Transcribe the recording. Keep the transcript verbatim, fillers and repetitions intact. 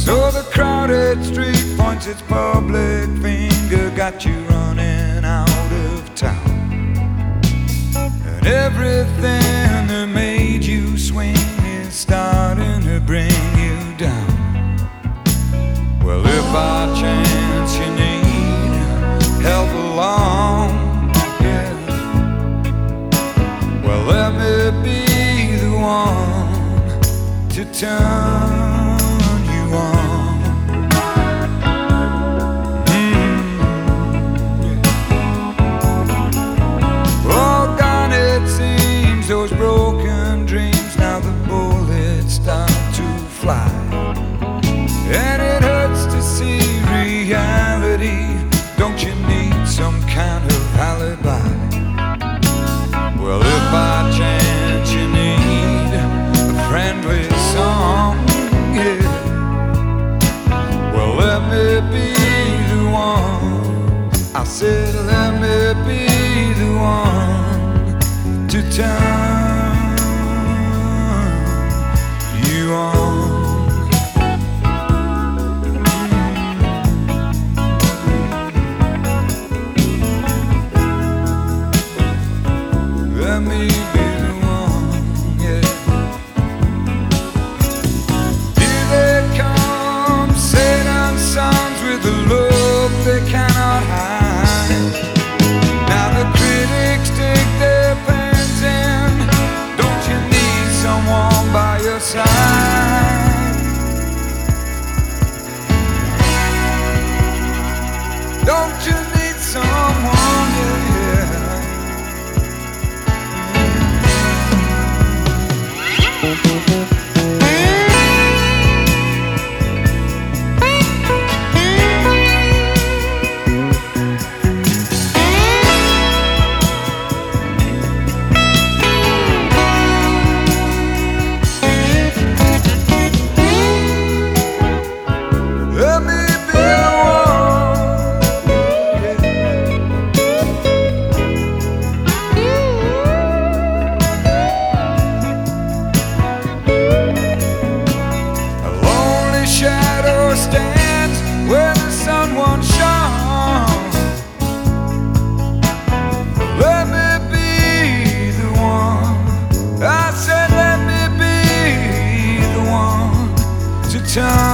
So the crowded street points its public finger, got you running out of town. And everything that made you swing is starting to bring you down. Well, if by chance you need help along, yeah, well, let me be the one to turn you on. Those broken dreams, now the bullets start to fly. And it hurts to see reality. Don't you need some kind of alibi? Well, if by chance you need a friendly song, yeah, well, let me be the one. I said, let me be the one to turn you on. Let me be the one, yeah. Here they come, Satan's sons with a look they cannot hide. Now the critics take their pens in. Don't you need someone by your side? Don't you need someone, yeah, yeah. Let me be the one, yeah. A lonely shadow stands where the sun once shone. Let me be the one. I said, let me be the one to turn